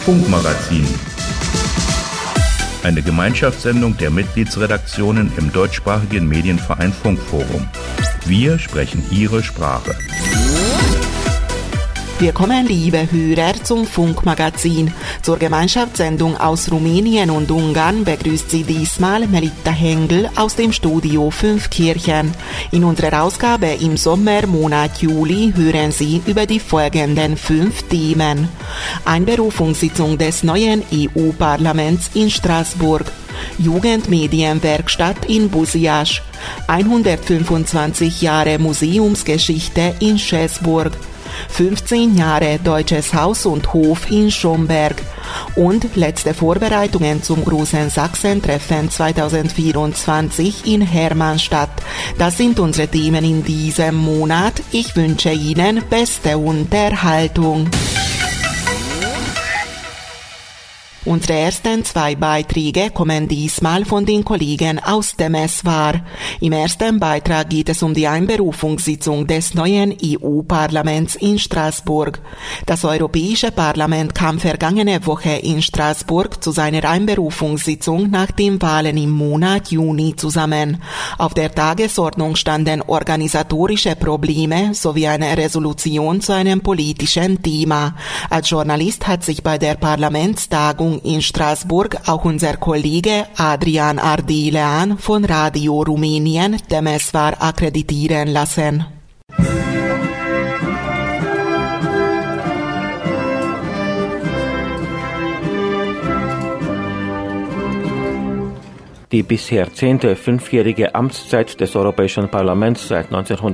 Funkmagazin. Eine Gemeinschaftssendung der Mitgliedsredaktionen im deutschsprachigen Medienverein Funkforum. Wir sprechen Ihre Sprache. Willkommen, liebe Hörer, zum Funkmagazin. Zur Gemeinschaftssendung aus Rumänien und Ungarn begrüßt Sie diesmal Melita Hengel aus dem Studio 5 Kirchen. In unserer Ausgabe im Sommermonat Juli hören Sie über die folgenden 5 Themen. Einberufungssitzung des neuen EU-Parlaments in Straßburg. Jugendmedienwerkstatt in Buziaș. 125 Jahre Museumsgeschichte in Schäßburg. 15 Jahre Deutsches Haus und Hof in Schomberg und letzte Vorbereitungen zum großen Sachsen-Treffen 2024 in Hermannstadt. Das sind unsere Themen in diesem Monat. Ich wünsche Ihnen beste Unterhaltung. Unsere ersten 2 Beiträge kommen diesmal von den Kollegen aus dem SWR. Im ersten Beitrag geht es um die Einberufungssitzung des neuen EU-Parlaments in Straßburg. Das Europäische Parlament kam vergangene Woche in Straßburg zu seiner Einberufungssitzung nach den Wahlen im Monat Juni zusammen. Auf der Tagesordnung standen organisatorische Probleme sowie eine Resolution zu einem politischen Thema. Als Journalist hat sich bei der Parlamentstagung in Straßburg auch unser Kollege Adrian Ardelean von Radio Rumänien, dem SWR, akkreditieren lassen. Die bisher 10. 5-jährige Amtszeit des Europäischen Parlaments seit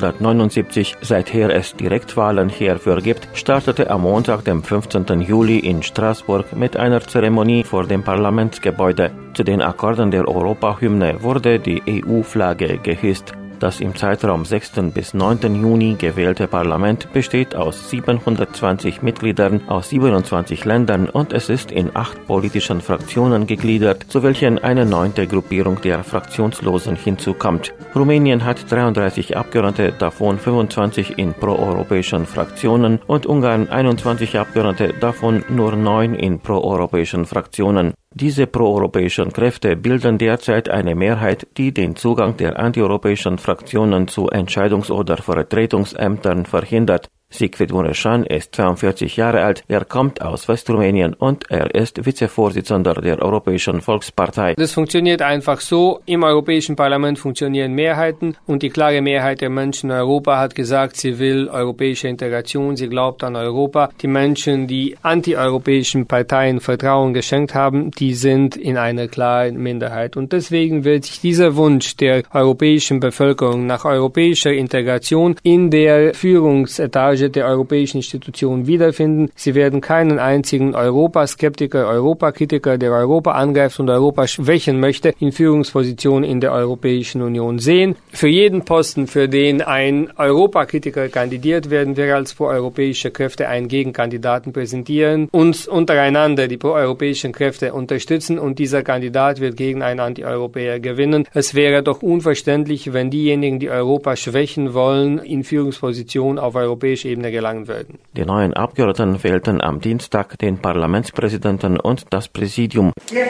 1979, seither es Direktwahlen hierfür gibt, startete am Montag, dem 15. Juli in Straßburg mit einer Zeremonie vor dem Parlamentsgebäude. Zu den Akkorden der Europahymne wurde die EU-Flagge gehisst. Das im Zeitraum 6. bis 9. Juni gewählte Parlament besteht aus 720 Mitgliedern aus 27 Ländern und es ist in 8 politischen Fraktionen gegliedert, zu welchen eine 9. Gruppierung der Fraktionslosen hinzukommt. Rumänien hat 33 Abgeordnete, davon 25 in proeuropäischen Fraktionen und Ungarn 21 Abgeordnete, davon nur 9 in proeuropäischen Fraktionen. Diese proeuropäischen Kräfte bilden derzeit eine Mehrheit, die den Zugang der antieuropäischen Fraktionen zu Entscheidungs- oder Vertretungsämtern verhindert. Siegfried Mureșan ist 42 Jahre alt, er kommt aus Westrumänien und er ist Vizevorsitzender der Europäischen Volkspartei. Das funktioniert einfach so, im Europäischen Parlament funktionieren Mehrheiten und die klare Mehrheit der Menschen in Europa hat gesagt, sie will europäische Integration, sie glaubt an Europa. Die Menschen, die antieuropäischen Parteien Vertrauen geschenkt haben, die sind in einer klaren Minderheit. Und deswegen wird sich dieser Wunsch der europäischen Bevölkerung nach europäischer Integration in der Führungsetage der europäischen Institutionen wiederfinden. Sie werden keinen einzigen Europaskeptiker, Europakritiker, der Europa angreift und Europa schwächen möchte, in Führungspositionen in der Europäischen Union sehen. Für jeden Posten, für den ein Europakritiker kandidiert, werden wir als proeuropäische Kräfte einen Gegenkandidaten präsentieren, uns untereinander die proeuropäischen Kräfte unterstützen und dieser Kandidat wird gegen einen Antieuropäer gewinnen. Es wäre doch unverständlich, wenn diejenigen, die Europa schwächen wollen, in Führungspositionen auf europäischer Ebene gelangen würden. Die neuen Abgeordneten wählten am Dienstag den Parlamentspräsidenten und das Präsidium.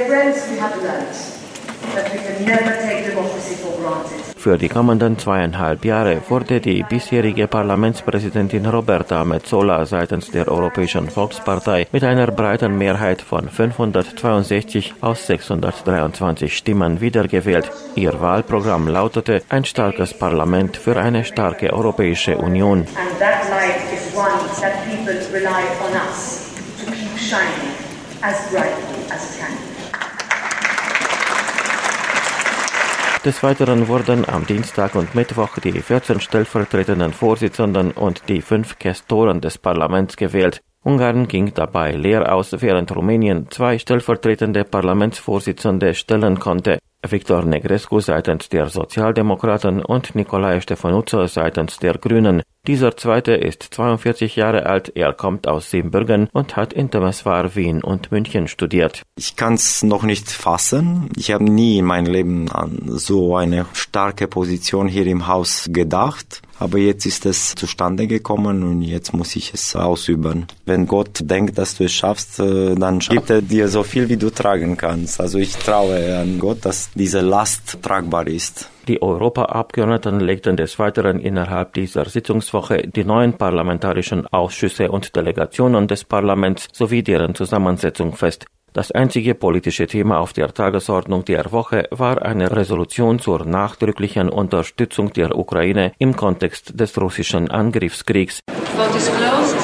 Für die kommenden 2,5 Jahre wurde die bisherige Parlamentspräsidentin Roberta Metsola seitens der Europäischen Volkspartei mit einer breiten Mehrheit von 562 aus 623 Stimmen wiedergewählt. Ihr Wahlprogramm lautete: ein starkes Parlament für eine starke Europäische Union. And that light is one that people rely on us to keep shining as brightly as it can. Des Weiteren wurden am Dienstag und Mittwoch die 14 stellvertretenden Vorsitzenden und die 5 Quästoren des Parlaments gewählt. Ungarn ging dabei leer aus, während Rumänien 2 stellvertretende Parlamentsvorsitzende stellen konnte. Victor Negrescu seitens der Sozialdemokraten und Nicolae Ștefănuță seitens der Grünen. Dieser zweite ist 42 Jahre alt, er kommt aus Siebenbürgen und hat in Temeswar, Wien und München studiert. Ich kann es noch nicht fassen. Ich habe nie in meinem Leben an so eine starke Position hier im Haus gedacht. Aber jetzt ist es zustande gekommen und jetzt muss ich es ausüben. Wenn Gott denkt, dass du es schaffst, dann gibt er dir so viel, wie du tragen kannst. Also ich traue an Gott, dass diese Last tragbar ist. Die Europaabgeordneten legten des Weiteren innerhalb dieser Sitzungswoche die neuen parlamentarischen Ausschüsse und Delegationen des Parlaments sowie deren Zusammensetzung fest. Das einzige politische Thema auf der Tagesordnung der Woche war eine Resolution zur nachdrücklichen Unterstützung der Ukraine im Kontext des russischen Angriffskriegs. Vote is closed.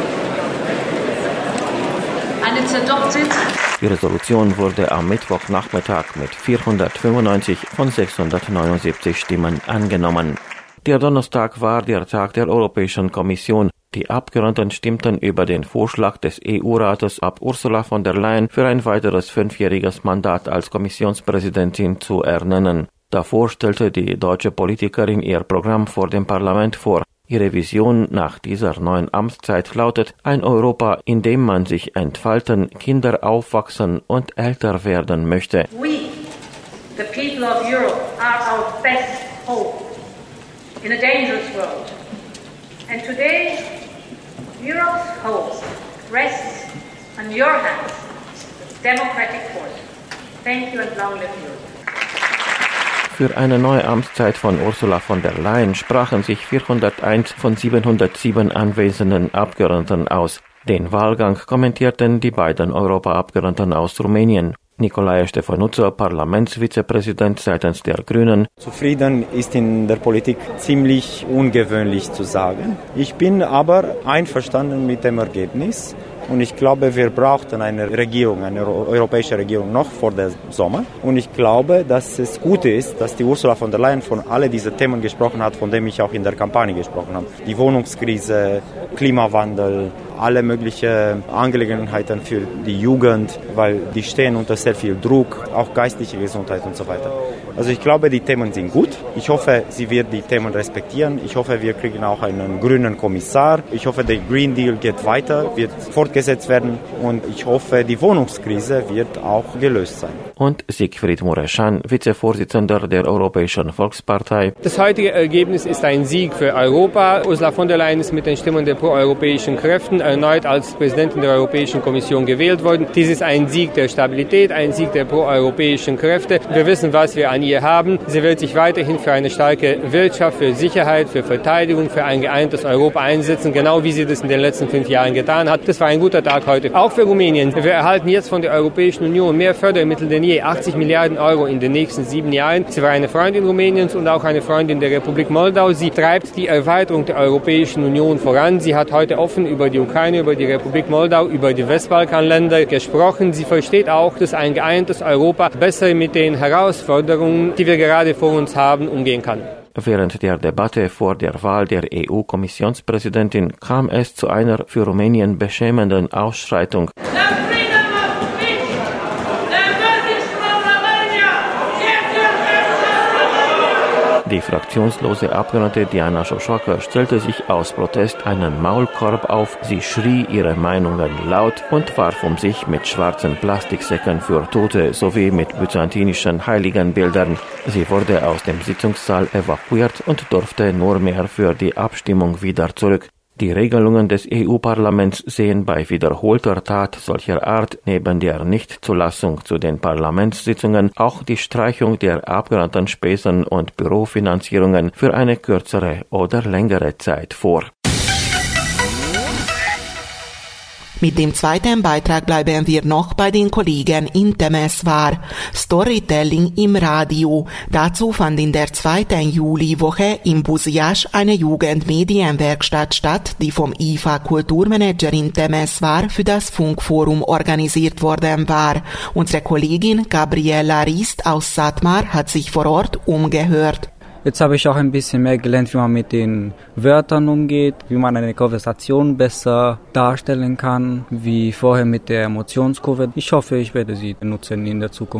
And it's adopted. Die Resolution wurde am Mittwochnachmittag mit 495 von 679 Stimmen angenommen. Der Donnerstag war der Tag der Europäischen Kommission. Die Abgeordneten stimmten über den Vorschlag des EU-Rates ab, Ursula von der Leyen für ein weiteres 5-jähriges Mandat als Kommissionspräsidentin zu ernennen. Davor stellte die deutsche Politikerin ihr Programm vor dem Parlament vor. Ihre Vision nach dieser neuen Amtszeit lautet: ein Europa, in dem man sich entfalten, Kinder aufwachsen und älter werden möchte. We, the people of Europe, are our best hope in a dangerous world. And today, Europe's hope rests on your hands, the democratic force. Thank you and long live Europe. Für eine neue Amtszeit von Ursula von der Leyen sprachen sich 401 von 707 anwesenden Abgeordneten aus. Den Wahlgang kommentierten die beiden Europaabgeordneten aus Rumänien. Nicolae Ștefănuță, Parlamentsvizepräsident seitens der Grünen. Zufrieden ist in der Politik ziemlich ungewöhnlich zu sagen. Ich bin aber einverstanden mit dem Ergebnis. Und ich glaube, wir brauchten eine Regierung, eine europäische Regierung noch vor dem Sommer. Und ich glaube, dass es gut ist, dass die Ursula von der Leyen von all diesen Themen gesprochen hat, von denen ich auch in der Kampagne gesprochen habe. Die Wohnungskrise, Klimawandel, alle möglichen Angelegenheiten für die Jugend, weil die stehen unter sehr viel Druck, auch geistliche Gesundheit und so weiter. Also ich glaube, die Themen sind gut. Ich hoffe, sie wird die Themen respektieren. Ich hoffe, wir kriegen auch einen grünen Kommissar. Ich hoffe, der Green Deal geht weiter, wird fortgesetzt werden. Und ich hoffe, die Wohnungskrise wird auch gelöst sein. Und Siegfried Mureșan, Vizevorsitzender der Europäischen Volkspartei. Das heutige Ergebnis ist ein Sieg für Europa. Ursula von der Leyen ist mit den Stimmen der proeuropäischen Kräften erneut als Präsidentin der Europäischen Kommission gewählt worden. Dies ist ein Sieg der Stabilität, ein Sieg der proeuropäischen Kräfte. Wir wissen, was wir an ihr haben. Sie wird sich weiterhin für eine starke Wirtschaft, für Sicherheit, für Verteidigung, für ein geeintes Europa einsetzen, genau wie sie das in den letzten 5 Jahren getan hat. Das war ein guter Tag heute. Auch für Rumänien. Wir erhalten jetzt von der Europäischen Union mehr Fördermittel denn je, 80 Milliarden Euro in den nächsten 7 Jahren. Sie war eine Freundin Rumäniens und auch eine Freundin der Republik Moldau. Sie treibt die Erweiterung der Europäischen Union voran. Sie hat heute offen über die Ukraine, über die Republik Moldau, über die Westbalkanländer gesprochen. Sie versteht auch, dass ein geeintes Europa besser mit den Herausforderungen, die wir gerade vor uns haben, umgehen kann. Während der Debatte vor der Wahl der EU-Kommissionspräsidentin kam es zu einer für Rumänien beschämenden Ausschreitung. Die fraktionslose Abgeordnete Diana Șoșoacă stellte sich aus Protest einen Maulkorb auf, sie schrie ihre Meinungen laut und warf um sich mit schwarzen Plastiksäcken für Tote sowie mit byzantinischen Heiligenbildern. Sie wurde aus dem Sitzungssaal evakuiert und durfte nur mehr für die Abstimmung wieder zurück. Die Regelungen des EU-Parlaments sehen bei wiederholter Tat solcher Art neben der Nichtzulassung zu den Parlamentssitzungen auch die Streichung der Abgeordnetenspesen und Bürofinanzierungen für eine kürzere oder längere Zeit vor. Mit dem zweiten Beitrag bleiben wir noch bei den Kollegen in Temeswar. Storytelling im Radio. Dazu fand in der 2. Juliwoche in Buziaș eine Jugendmedienwerkstatt statt, die vom IFA Kulturmanager in Temeswar für das Funkforum organisiert worden war. Unsere Kollegin Gabriela Rist aus Satmar hat sich vor Ort umgehört. Jetzt habe ich auch ein bisschen mehr gelernt, wie man mit den Wörtern umgeht, wie man eine Konversation besser darstellen kann, wie vorher mit der Emotionskurve. Ich hoffe, ich werde sie nutzen in der Zukunft.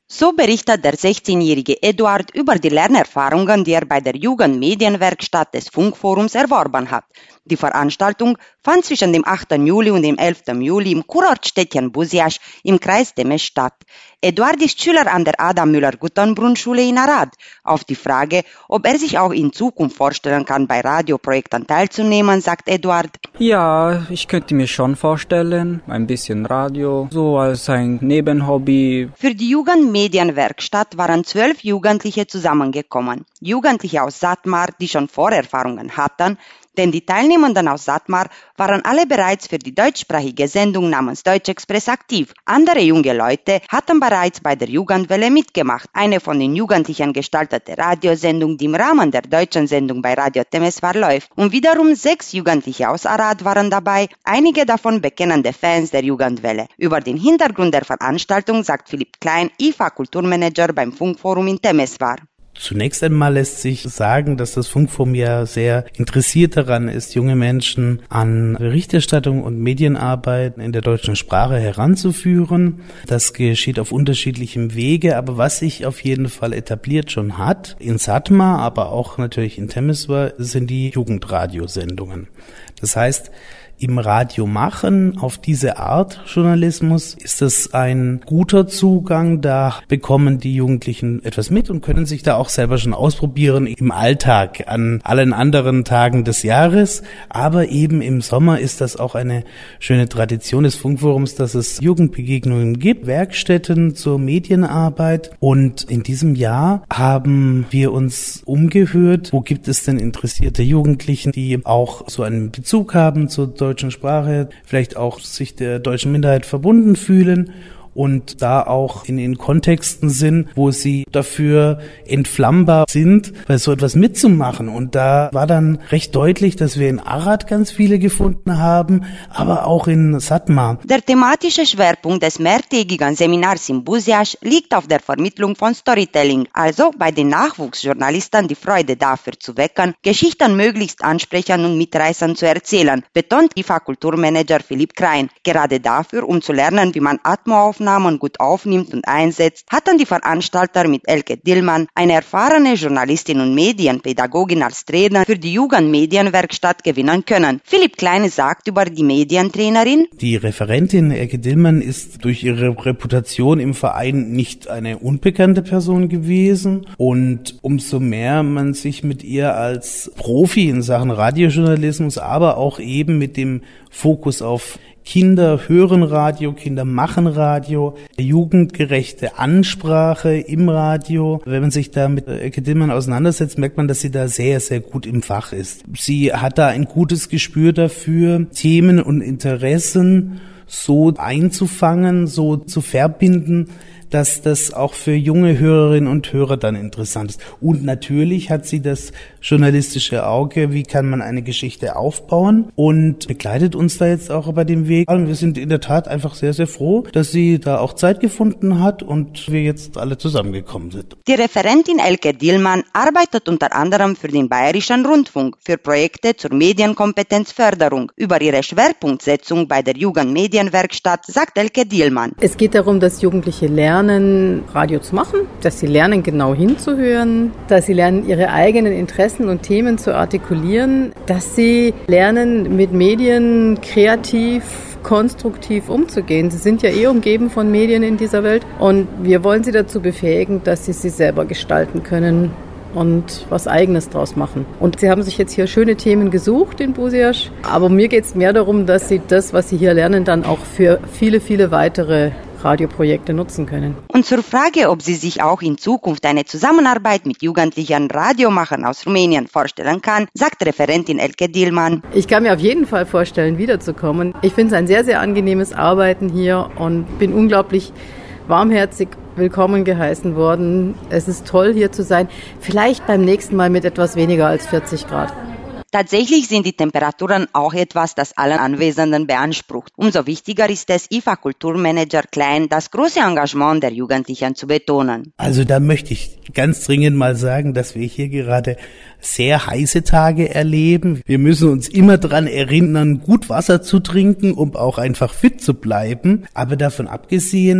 So berichtet der 16-jährige Eduard über die Lernerfahrungen, die er bei der Jugendmedienwerkstatt des Funkforums erworben hat. Die Veranstaltung fand zwischen dem 8. Juli und dem 11. Juli im Kurortstädtchen Buziaș im Kreis Temes statt. Eduard ist Schüler an der Adam-Müller-Guttenbrunn-Schule in Arad. Auf die Frage, ob er sich auch in Zukunft vorstellen kann, bei Radioprojekten teilzunehmen, sagt Eduard: Ja, ich könnte mir schon vorstellen, ein bisschen Radio, so als ein Nebenhobby. Für die Jugendmedienwerkstatt waren 12 Jugendliche zusammengekommen. Jugendliche aus Satmar, die schon Vorerfahrungen hatten, denn die Teilnehmenden aus Satmar waren alle bereits für die deutschsprachige Sendung namens Deutsch Express aktiv. Andere junge Leute hatten bereits bei der Jugendwelle mitgemacht, eine von den Jugendlichen gestaltete Radiosendung, die im Rahmen der deutschen Sendung bei Radio Temesvar läuft. Und wiederum 6 Jugendliche aus Arad waren dabei, einige davon bekennende Fans der Jugendwelle. Über den Hintergrund der Veranstaltung sagt Philipp Klein, IFA-Kulturmanager beim Funkforum in Temesvar. Zunächst einmal lässt sich sagen, dass das Funkforum ja sehr interessiert daran ist, junge Menschen an Berichterstattung und Medienarbeit in der deutschen Sprache heranzuführen. Das geschieht auf unterschiedlichem Wege, aber was sich auf jeden Fall etabliert schon hat, in Satmar, aber auch natürlich in Temesvar, sind die Jugendradiosendungen. Das heißt, im Radio machen, auf diese Art Journalismus, ist das ein guter Zugang. Da bekommen die Jugendlichen etwas mit und können sich da auch selber schon ausprobieren im Alltag an allen anderen Tagen des Jahres. Aber eben im Sommer ist das auch eine schöne Tradition des Funkforums, dass es Jugendbegegnungen gibt, Werkstätten zur Medienarbeit. Und in diesem Jahr haben wir uns umgehört, wo gibt es denn interessierte Jugendlichen, die auch so einen Bezug haben zur deutschen Sprache, vielleicht auch sich der deutschen Minderheit verbunden fühlen und da auch in den Kontexten sind, wo sie dafür entflammbar sind, bei so etwas mitzumachen. Und da war dann recht deutlich, dass wir in Arad ganz viele gefunden haben, aber auch in Satmar. Der thematische Schwerpunkt des mehrtägigen Seminars in Buziaș liegt auf der Vermittlung von Storytelling, also bei den Nachwuchsjournalisten die Freude dafür zu wecken, Geschichten möglichst ansprechend und mitreißend zu erzählen, betont IFA-Kulturmanager Philipp Klein. Gerade dafür, um zu lernen, wie man Atmoaufnahmen gut aufnimmt und einsetzt, hatten die Veranstalter mit Elke Dillmann eine erfahrene Journalistin und Medienpädagogin als Trainer für die Jugendmedienwerkstatt gewinnen können. Philipp Klein sagt über die Medientrainerin: Die Referentin Elke Dillmann ist durch ihre Reputation im Verein nicht eine unbekannte Person gewesen und umso mehr man sich mit ihr als Profi in Sachen Radiojournalismus, aber auch eben mit dem Fokus auf Kinder hören Radio, Kinder machen Radio, jugendgerechte Ansprache im Radio. Wenn man sich da mit Elke Dillmann auseinandersetzt, merkt man, dass sie da sehr, sehr gut im Fach ist. Sie hat da ein gutes Gespür dafür, Themen und Interessen so einzufangen, so zu verbinden, dass das auch für junge Hörerinnen und Hörer dann interessant ist. Und natürlich hat sie das journalistische Auge, wie kann man eine Geschichte aufbauen, und begleitet uns da jetzt auch bei dem Weg. Und wir sind in der Tat einfach sehr, sehr froh, dass sie da auch Zeit gefunden hat und wir jetzt alle zusammengekommen sind. Die Referentin Elke Dillmann arbeitet unter anderem für den Bayerischen Rundfunk, für Projekte zur Medienkompetenzförderung. Über ihre Schwerpunktsetzung bei der Jugendmedienwerkstatt sagt Elke Dillmann: Es geht darum, dass Jugendliche lernen, Radio zu machen, dass sie lernen, genau hinzuhören, dass sie lernen, ihre eigenen Interessen und Themen zu artikulieren, dass sie lernen, mit Medien kreativ, konstruktiv umzugehen. Sie sind ja umgeben von Medien in dieser Welt und wir wollen sie dazu befähigen, dass sie selber gestalten können und was Eigenes draus machen. Und sie haben sich jetzt hier schöne Themen gesucht in Buziaș, aber mir geht es mehr darum, dass sie das, was sie hier lernen, dann auch für viele, viele weitere Radioprojekte nutzen können. Und zur Frage, ob sie sich auch in Zukunft eine Zusammenarbeit mit jugendlichen Radiomachern aus Rumänien vorstellen kann, sagt Referentin Elke Dillmann: Ich kann mir auf jeden Fall vorstellen, wiederzukommen. Ich finde es ein sehr, sehr angenehmes Arbeiten hier und bin unglaublich warmherzig willkommen geheißen worden. Es ist toll, hier zu sein. Vielleicht beim nächsten Mal mit etwas weniger als 40 Grad. Tatsächlich sind die Temperaturen auch etwas, das allen Anwesenden beansprucht. Umso wichtiger ist es, IFA-Kulturmanager Klein das große Engagement der Jugendlichen zu betonen. Also da möchte ich ganz dringend mal sagen, dass wir hier gerade sehr heiße Tage erleben. Wir müssen uns immer daran erinnern, gut Wasser zu trinken, um auch einfach fit zu bleiben. Aber davon abgesehen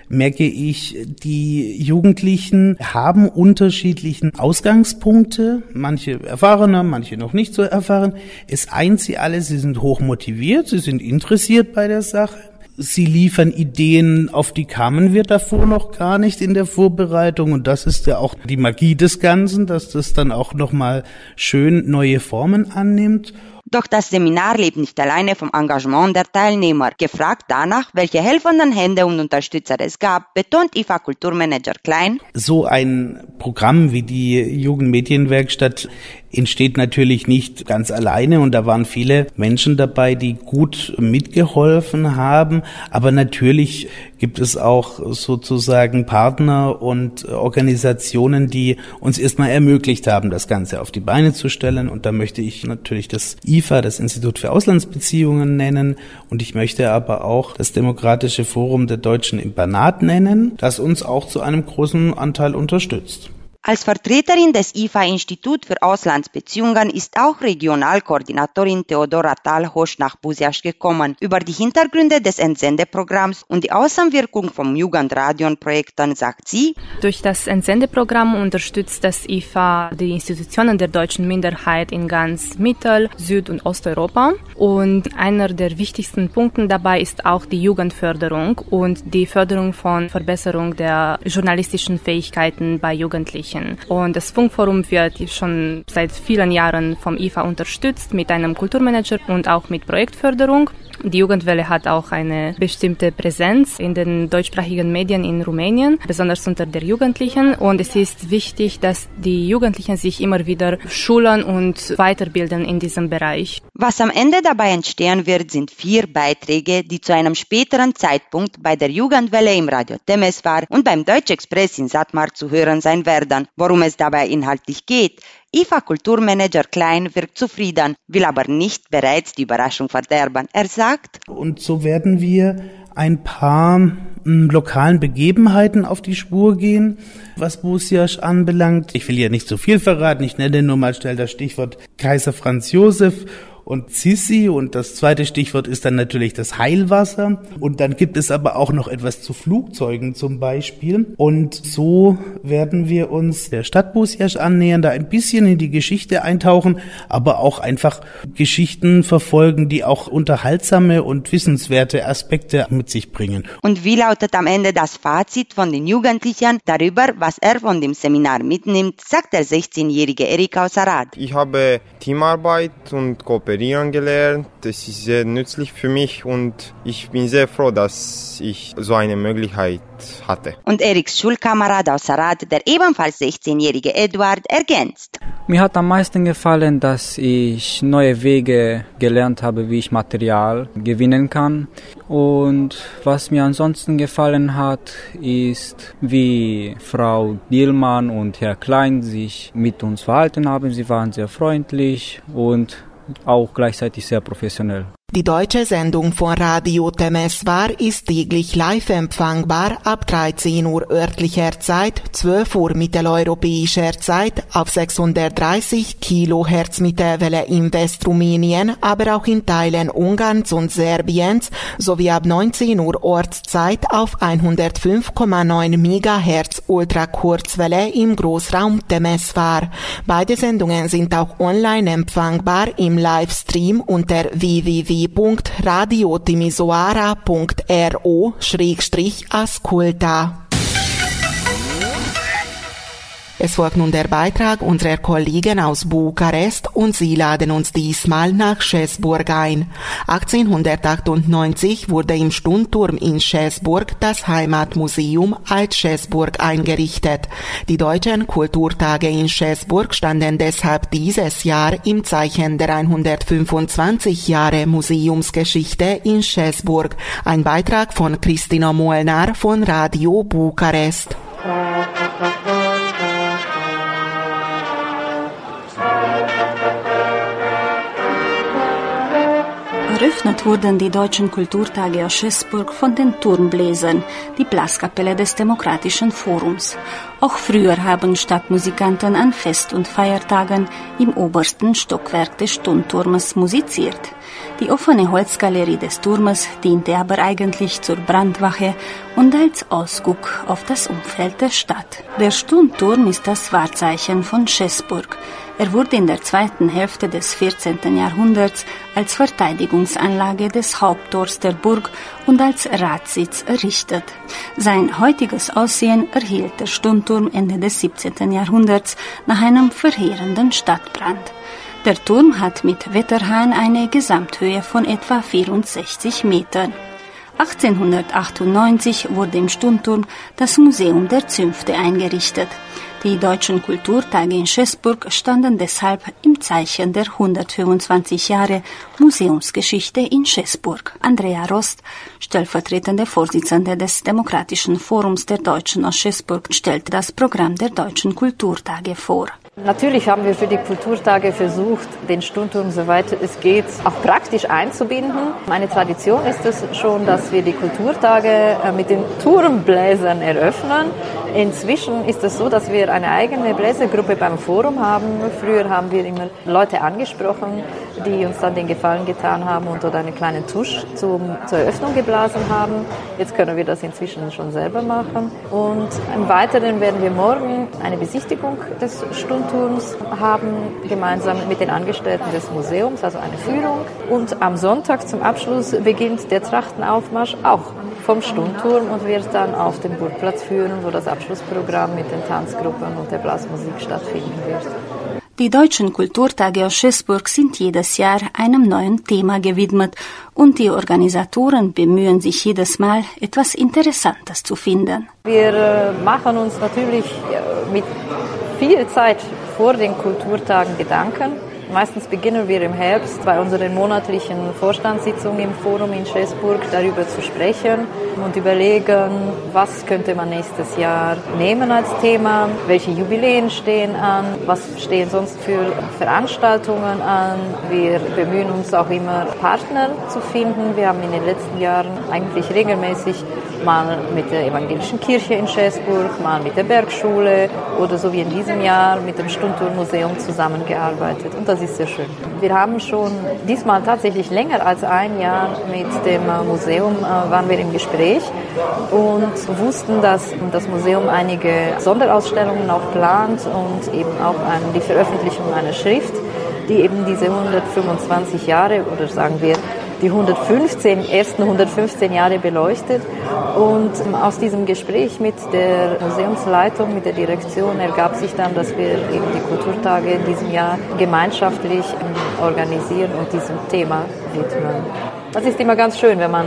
merke ich, die Jugendlichen haben unterschiedlichen Ausgangspunkte, manche erfahrener, manche noch nicht so erfahren. Es eint sie alle, sie sind hoch motiviert, sie sind interessiert bei der Sache. Sie liefern Ideen, auf die kamen wir davor noch gar nicht in der Vorbereitung. Und das ist ja auch die Magie des Ganzen, dass das dann auch nochmal schön neue Formen annimmt. Doch das Seminar lebt nicht alleine vom Engagement der Teilnehmer. Gefragt danach, welche helfenden Hände und Unterstützer es gab, betont IFA-Kulturmanager Klein. So ein Programm wie die Jugendmedienwerkstatt entsteht natürlich nicht ganz alleine und da waren viele Menschen dabei, die gut mitgeholfen haben. Aber natürlich gibt es auch sozusagen Partner und Organisationen, die uns erstmal ermöglicht haben, das Ganze auf die Beine zu stellen. Und da möchte ich natürlich das IFA, das Institut für Auslandsbeziehungen, nennen. Und ich möchte aber auch das Demokratische Forum der Deutschen im Banat nennen, das uns auch zu einem großen Anteil unterstützt. Als Vertreterin des IFA-Institut für Auslandsbeziehungen ist auch Regionalkoordinatorin Theodora Talhosch nach Buziaș gekommen. Über die Hintergründe des Entsendeprogramms und die Außenwirkung vom Jugendradion-Projekten sagt sie: Durch das Entsendeprogramm unterstützt das IFA die Institutionen der deutschen Minderheit in ganz Mittel-, Süd- und Osteuropa. Und einer der wichtigsten Punkte dabei ist auch die Jugendförderung und die Förderung von Verbesserung der journalistischen Fähigkeiten bei Jugendlichen. Und das Funkforum wird schon seit vielen Jahren vom IFA unterstützt mit einem Kulturmanager und auch mit Projektförderung. Die Jugendwelle hat auch eine bestimmte Präsenz in den deutschsprachigen Medien in Rumänien, besonders unter der Jugendlichen. Und es ist wichtig, dass die Jugendlichen sich immer wieder schulen und weiterbilden in diesem Bereich. Was am Ende dabei entstehen wird, sind 4 Beiträge, die zu einem späteren Zeitpunkt bei der Jugendwelle im Radio Temesvar und beim Deutsch Express in Satmar zu hören sein werden. Worum es dabei inhaltlich geht: IFA-Kulturmanager Klein wirkt zufrieden, will aber nicht bereits die Überraschung verderben. Er sagt: Und so werden wir ein paar lokalen Begebenheiten auf die Spur gehen, was Buziaș anbelangt. Ich will ja nicht so viel verraten, ich nenne nur mal schnell das Stichwort Kaiser Franz Josef und Sisi, und das zweite Stichwort ist dann natürlich das Heilwasser, und dann gibt es aber auch noch etwas zu Flugzeugen zum Beispiel, und so werden wir uns der Stadt Buziaș annähern, da ein bisschen in die Geschichte eintauchen, aber auch einfach Geschichten verfolgen, die auch unterhaltsame und wissenswerte Aspekte mit sich bringen. Und wie lautet am Ende das Fazit von den Jugendlichen darüber, was er von dem Seminar mitnimmt, sagt der 16-jährige Erik aus Arad. Ich habe Teamarbeit und Kooperieren gelernt. Das ist sehr nützlich für mich und ich bin sehr froh, dass ich so eine Möglichkeit hatte. Und Eriks Schulkamerad aus Arad, der ebenfalls 16-jährige Eduard, ergänzt: Mir hat am meisten gefallen, dass ich neue Wege gelernt habe, wie ich Material gewinnen kann. Und was mir ansonsten gefallen hat, ist, wie Frau Dielmann und Herr Klein sich mit uns verhalten haben. Sie waren sehr freundlich und auch gleichzeitig sehr professionell. Die deutsche Sendung von Radio Temesvar ist täglich live empfangbar ab 13 Uhr örtlicher Zeit, 12 Uhr mitteleuropäischer Zeit auf 630 Kilohertz Mittelwelle in Westrumänien, aber auch in Teilen Ungarns und Serbiens sowie ab 19 Uhr Ortszeit auf 105,9 Megahertz Ultrakurzwelle im Großraum Temesvar. Beide Sendungen sind auch online empfangbar im Livestream unter www.radiotimisoara.ro/asculta. Es folgt nun der Beitrag unserer Kollegen aus Bukarest und sie laden uns diesmal nach Schäßburg ein. 1898 wurde im Stundturm in Schäßburg das Heimatmuseum Alt-Schäßburg eingerichtet. Die deutschen Kulturtage in Schäßburg standen deshalb dieses Jahr im Zeichen der 125 Jahre Museumsgeschichte in Schäßburg. Ein Beitrag von Kristina Molnar von Radio Bukarest. Eröffnet wurden die deutschen Kulturtage aus Schäßburg von den Turmbläsern, die Blaskapelle des Demokratischen Forums. Auch früher haben Stadtmusikanten an Fest- und Feiertagen im obersten Stockwerk des Stundturmes musiziert. Die offene Holzgalerie des Turmes diente aber eigentlich zur Brandwache und als Ausguck auf das Umfeld der Stadt. Der Stundturm ist das Wahrzeichen von Schäßburg. Er wurde in der zweiten Hälfte des 14. Jahrhunderts als Verteidigungsanlage des Haupttors der Burg und als Ratssitz errichtet. Sein heutiges Aussehen erhielt der Stundturm Ende des 17. Jahrhunderts nach einem verheerenden Stadtbrand. Der Turm hat mit Wetterhahn eine Gesamthöhe von etwa 64 Metern. 1898 wurde im Stundturm das Museum der Zünfte eingerichtet. Die Deutschen Kulturtage in Schäßburg standen deshalb im Zeichen der 125 Jahre Museumsgeschichte in Schäßburg. Andrea Rost, stellvertretende Vorsitzende des Demokratischen Forums der Deutschen aus Schäßburg, stellte das Programm der Deutschen Kulturtage vor. Natürlich haben wir für die Kulturtage versucht, den Stundturm, soweit es geht, auch praktisch einzubinden. Eine Tradition ist es schon, dass wir die Kulturtage mit den Turmbläsern eröffnen. Inzwischen ist es so, dass wir eine eigene Bläsergruppe beim Forum haben. Früher haben wir immer Leute angesprochen, die uns dann den Gefallen getan haben und dort einen kleinen Tusch zur Eröffnung geblasen haben. Jetzt können wir das inzwischen schon selber machen. Und im Weiteren werden wir morgen eine Besichtigung des Stundturms haben, gemeinsam mit den Angestellten des Museums, also eine Führung. Und am Sonntag zum Abschluss beginnt der Trachtenaufmarsch auch vom Stundturm und wird dann auf den Burgplatz führen, wo das Abschlussprogramm mit den Tanzgruppen und der Blasmusik stattfinden wird. Die Deutschen Kulturtage aus Schäßburg sind jedes Jahr einem neuen Thema gewidmet und die Organisatoren bemühen sich jedes Mal, etwas Interessantes zu finden. Wir machen uns natürlich mit viel Zeit vor den Kulturtagen Gedanken. Meistens beginnen wir im Herbst bei unseren monatlichen Vorstandssitzungen im Forum in Schäßburg darüber zu sprechen und überlegen, was könnte man nächstes Jahr nehmen als Thema, welche Jubiläen stehen an, was stehen sonst für Veranstaltungen an. Wir bemühen uns auch immer, Partner zu finden. Wir haben in den letzten Jahren eigentlich regelmäßig mal mit der Evangelischen Kirche in Schäßburg, mal mit der Bergschule oder so wie in diesem Jahr mit dem Stundturmmuseum zusammengearbeitet. Und das ist sehr schön. Wir haben schon diesmal tatsächlich länger als ein Jahr mit dem Museum waren wir im Gespräch und wussten, dass das Museum einige Sonderausstellungen auch plant und eben auch die Veröffentlichung einer Schrift, die eben diese 125 Jahre oder sagen wir die ersten 115 Jahre beleuchtet. Und aus diesem Gespräch mit der Museumsleitung, mit der Direktion ergab sich dann, dass wir eben die Kulturtage in diesem Jahr gemeinschaftlich organisieren und diesem Thema widmen. Das ist immer ganz schön, wenn man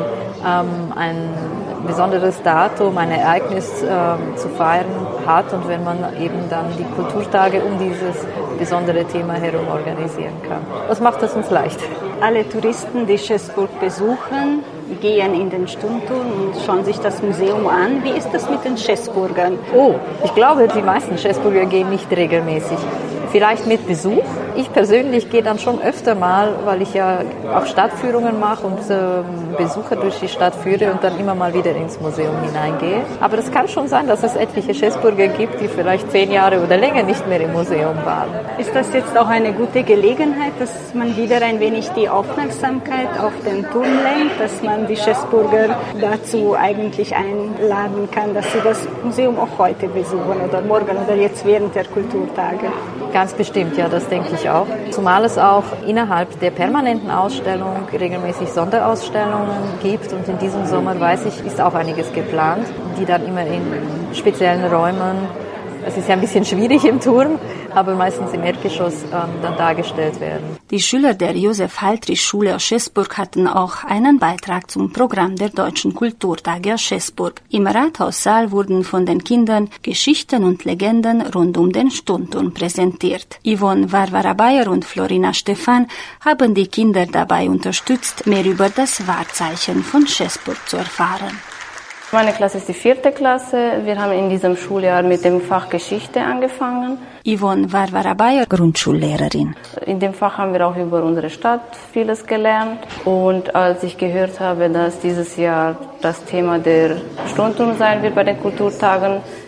ein besonderes Datum, ein Ereignis zu feiern hat und wenn man eben dann die Kulturtage um dieses besondere Thema herum organisieren kann. Das macht es uns leicht. Alle Touristen, die Schäßburg besuchen, gehen in den Stundturm und schauen sich das Museum an. Wie ist das mit den Schäßburgern? Oh, ich glaube, die meisten Schäßburger gehen nicht regelmäßig. Vielleicht mit Besuch. Ich persönlich gehe dann schon öfter mal, weil ich ja auch Stadtführungen mache und Besucher durch die Stadt führe und dann immer mal wieder ins Museum hineingehe. Aber es kann schon sein, dass es etliche Schäßburger gibt, die vielleicht 10 Jahre oder länger nicht mehr im Museum waren. Ist das jetzt auch eine gute Gelegenheit, dass man wieder ein wenig die Aufmerksamkeit auf den Turm lenkt, dass man die Schäßburger dazu eigentlich einladen kann, dass sie das Museum auch heute besuchen oder morgen oder jetzt während der Kulturtage? Ganz bestimmt, ja, das denke ich auch. Zumal es auch innerhalb der permanenten Ausstellung regelmäßig Sonderausstellungen gibt und in diesem Sommer, weiß ich, ist auch einiges geplant, die dann immer in speziellen Räumen, es ist ja ein bisschen schwierig im Turm, aber meistens im Erdgeschoss dann dargestellt werden. Die Schüler der Josef-Haltrich-Schule aus Schäßburg hatten auch einen Beitrag zum Programm der Deutschen Kulturtage aus Schäßburg. Im Rathaussaal wurden von den Kindern Geschichten und Legenden rund um den Stundturm präsentiert. Yvonne Varvara-Bayer und Florina Stephan haben die Kinder dabei unterstützt, mehr über das Wahrzeichen von Schäßburg zu erfahren. Meine Klasse ist die 4. Klasse. Wir haben in diesem Schuljahr mit dem Fach Geschichte angefangen. Yvonne Varvara-Bayer, Grundschullehrerin. In dem Fach haben wir auch über unsere Stadt vieles gelernt. Und als ich gehört habe, dass dieses Jahr das Thema der Stundturm sein wird bei den Kulturtagen,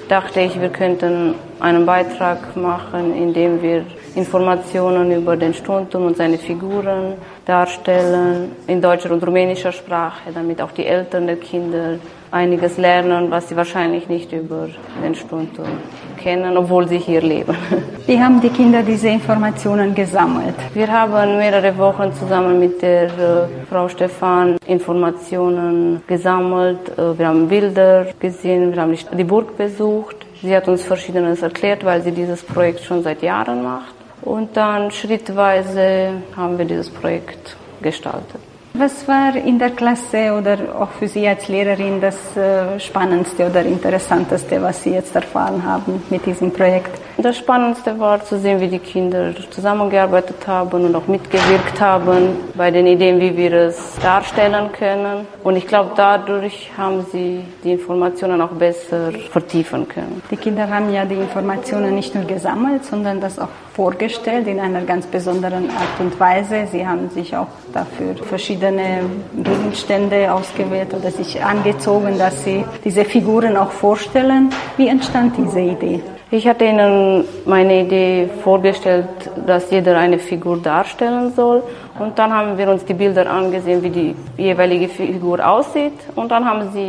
dachte ich, wir könnten einen Beitrag machen, indem wir Informationen über den Sturmturm und seine Figuren darstellen in deutscher und rumänischer Sprache, damit auch die Eltern der Kinder einiges lernen, was sie wahrscheinlich nicht über den Sturmturm kennen, obwohl sie hier leben. Wie haben die Kinder diese Informationen gesammelt? Wir haben mehrere Wochen zusammen mit der Frau Stefan Informationen gesammelt. Wir haben Bilder gesehen, wir haben die Burg besucht. Sie hat uns Verschiedenes erklärt, weil sie dieses Projekt schon seit Jahren macht. Und dann schrittweise haben wir dieses Projekt gestaltet. Was war in der Klasse oder auch für Sie als Lehrerin das Spannendste oder Interessanteste, was Sie jetzt erfahren haben mit diesem Projekt? Das Spannendste war zu sehen, wie die Kinder zusammengearbeitet haben und auch mitgewirkt haben bei den Ideen, wie wir es darstellen können. Und ich glaube, dadurch haben sie die Informationen auch besser vertiefen können. Die Kinder haben ja die Informationen nicht nur gesammelt, sondern das auch vorgestellt in einer ganz besonderen Art und Weise. Sie haben sich auch dafür verschiedene Gegenstände ausgewählt oder sich angezogen, dass sie diese Figuren auch vorstellen. Wie entstand diese Idee? Ich hatte ihnen meine Idee vorgestellt, dass jeder eine Figur darstellen soll. Und dann haben wir uns die Bilder angesehen, wie die jeweilige Figur aussieht. Und dann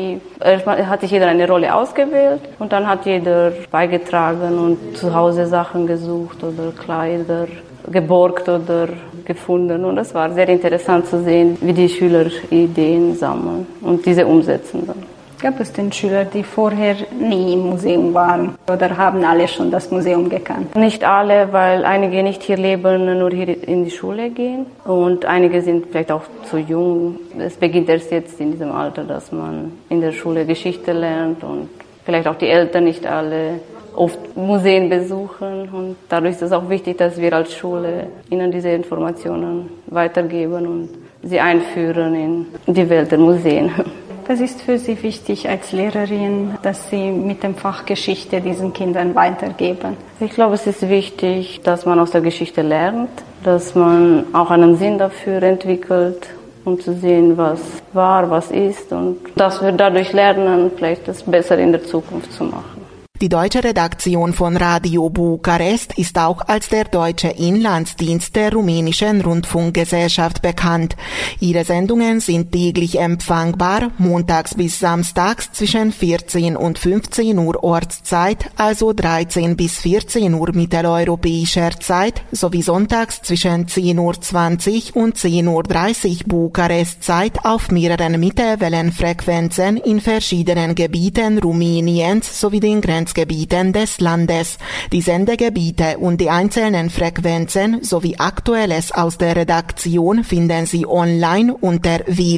hat sich jeder eine Rolle ausgewählt. Und dann hat jeder beigetragen und zu Hause Sachen gesucht oder Kleider geborgt oder gefunden. Und es war sehr interessant zu sehen, wie die Schüler Ideen sammeln und diese umsetzen dann. Gab es denn Schüler, die vorher nie im Museum waren oder haben alle schon das Museum gekannt? Nicht alle, weil einige nicht hier leben, nur hier in die Schule gehen. Und einige sind vielleicht auch zu jung. Es beginnt erst jetzt in diesem Alter, dass man in der Schule Geschichte lernt und vielleicht auch die Eltern nicht alle oft Museen besuchen. Und dadurch ist es auch wichtig, dass wir als Schule ihnen diese Informationen weitergeben und sie einführen in die Welt der Museen. Was ist für Sie wichtig als Lehrerin, dass Sie mit dem Fach Geschichte diesen Kindern weitergeben? Ich glaube, es ist wichtig, dass man aus der Geschichte lernt, dass man auch einen Sinn dafür entwickelt, um zu sehen, was war, was ist und dass wir dadurch lernen, vielleicht das besser in der Zukunft zu machen. Die deutsche Redaktion von Radio Bukarest ist auch als der Deutsche Inlandsdienst der rumänischen Rundfunkgesellschaft bekannt. Ihre Sendungen sind täglich empfangbar, montags bis samstags zwischen 14 und 15 Uhr Ortszeit, also 13 bis 14 Uhr mitteleuropäischer Zeit, sowie sonntags zwischen 10:20 und 10:30 Bukarest-Zeit auf mehreren Mittelwellenfrequenzen in verschiedenen Gebieten Rumäniens sowie den Grenzgebieten des Landes. Die Sendegebiete und die einzelnen Frequenzen sowie Aktuelles aus der Redaktion finden Sie online unter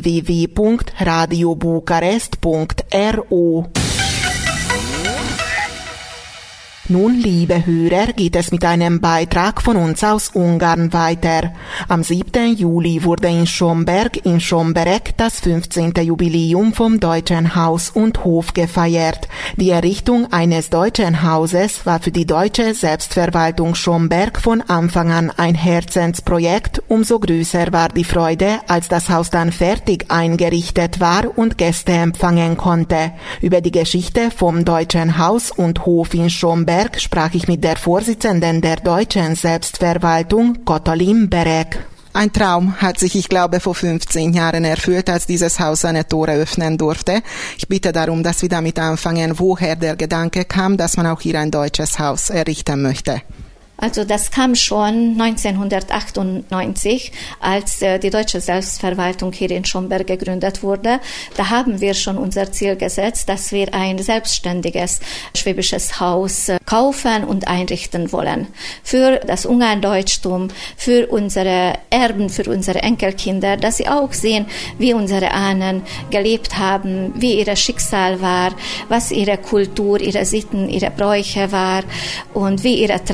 www.radiobukarest.ro. Nun, liebe Hörer, geht es mit einem Beitrag von uns aus Ungarn weiter. Am 7. Juli wurde in Schomberg, in Schombereg, das 15. Jubiläum vom Deutschen Haus und Hof gefeiert. Die Errichtung eines deutschen Hauses war für die deutsche Selbstverwaltung Schomberg von Anfang an ein Herzensprojekt. Umso größer war die Freude, als das Haus dann fertig eingerichtet war und Gäste empfangen konnte. Über die Geschichte vom Deutschen Haus und Hof in Schomberg sprach ich mit der Vorsitzenden der deutschen Selbstverwaltung, Katalin Berek. Ein Traum hat sich, ich glaube, vor 15 Jahren erfüllt, als dieses Haus seine Tore öffnen durfte. Ich bitte darum, dass wir damit anfangen, woher der Gedanke kam, dass man auch hier ein deutsches Haus errichten möchte. Also das kam schon 1998, als die deutsche Selbstverwaltung hier in Schomberg gegründet wurde. Da haben wir schon unser Ziel gesetzt, dass wir ein selbstständiges schwäbisches Haus kaufen und einrichten wollen. Für das Ungarndeutschtum, für unsere Erben, für unsere Enkelkinder, dass sie auch sehen, wie unsere Ahnen gelebt haben, wie ihr Schicksal war, was ihre Kultur, ihre Sitten, ihre Bräuche war und wie ihre Tracht war.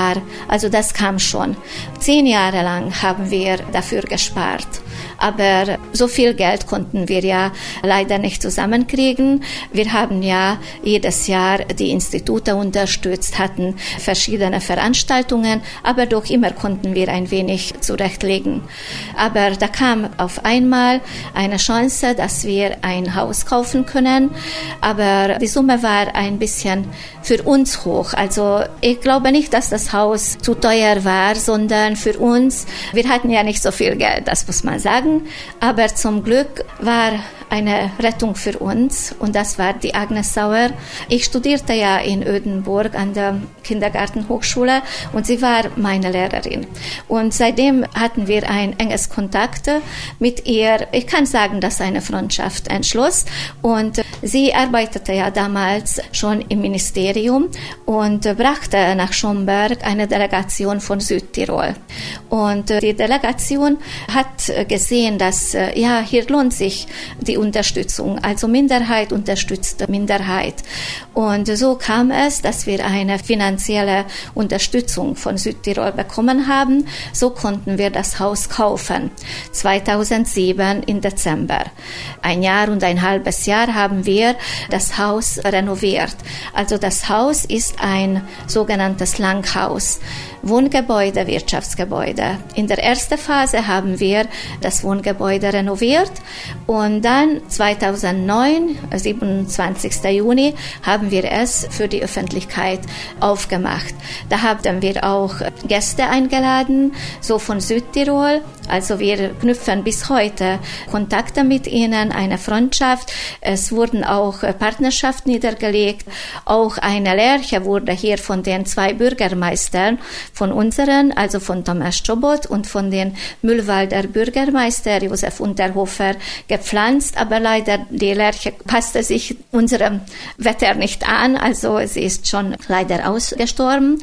Jahr. Also das kam schon. 10 Jahre lang haben wir dafür gespart. Aber so viel Geld konnten wir ja leider nicht zusammenkriegen. Wir haben ja jedes Jahr die Institute unterstützt, hatten verschiedene Veranstaltungen, aber doch immer konnten wir ein wenig zurechtlegen. Aber da kam auf einmal eine Chance, dass wir ein Haus kaufen können. Aber die Summe war ein bisschen für uns hoch. Also ich glaube nicht, dass das Haus zu teuer war, sondern für uns, wir hatten ja nicht so viel Geld, das muss man sagen. Aber zum Glück war eine Rettung für uns und das war die Agnes Sauer. Ich studierte ja in Ödenburg an der Kindergartenhochschule und sie war meine Lehrerin. Und seitdem hatten wir ein enges Kontakt mit ihr. Ich kann sagen, dass eine Freundschaft entschloss und sie arbeitete ja damals schon im Ministerium und brachte nach Schomberg eine Delegation von Südtirol. Und die Delegation hat gesehen, dass ja, hier lohnt sich die Unterstützung, also Minderheit unterstützt Minderheit. Und so kam es, dass wir eine finanzielle Unterstützung von Südtirol bekommen haben. So konnten wir das Haus kaufen. 2007 im Dezember. 1 Jahr und ein halbes Jahr haben wir das Haus renoviert. Also das Haus ist ein sogenanntes Langhaus. Wohngebäude, Wirtschaftsgebäude. In der ersten Phase haben wir das Wohngebäude renoviert und dann 2009, 27. Juni, haben wir es für die Öffentlichkeit aufgemacht. Da haben wir auch Gäste eingeladen, so von Südtirol. Also wir knüpfen bis heute Kontakte mit ihnen, eine Freundschaft. Es wurden auch Partnerschaften niedergelegt. Auch eine Lerche wurde hier von den 2 Bürgermeistern, von unseren, also von Thomas Czobot und von den Mühlwalder Bürgermeister Josef Unterhofer gepflanzt. Aber leider die Lerche passte sich unserem Wetter nicht an, also sie ist schon leider ausgestorben.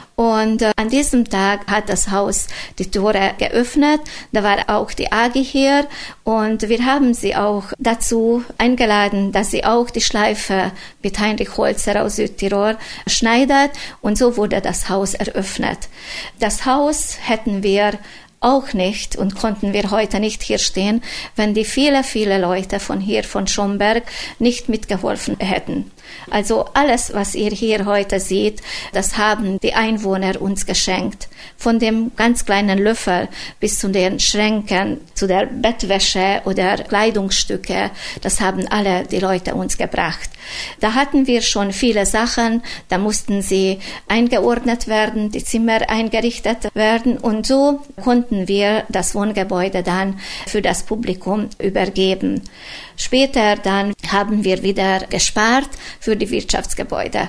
Und an diesem Tag hat das Haus die Tore geöffnet. Da war auch die AG hier und wir haben sie auch dazu eingeladen, dass sie auch die Schleife mit Heinrich Holzer aus Südtirol schneidet und so wurde das Haus eröffnet. Das Haus hätten wir auch nicht und konnten wir heute nicht hier stehen, wenn die viele Leute von hier, von Schomberg, nicht mitgeholfen hätten. Also alles, was ihr hier heute seht, das haben die Einwohner uns geschenkt. Von dem ganz kleinen Löffel bis zu den Schränken, zu der Bettwäsche oder Kleidungsstücke, das haben alle die Leute uns gebracht. Da hatten wir schon viele Sachen, da mussten sie eingeordnet werden, die Zimmer eingerichtet werden und so konnten wir das Wohngebäude dann für das Publikum übergeben. Später dann haben wir wieder gespart für die Wirtschaftsgebäude.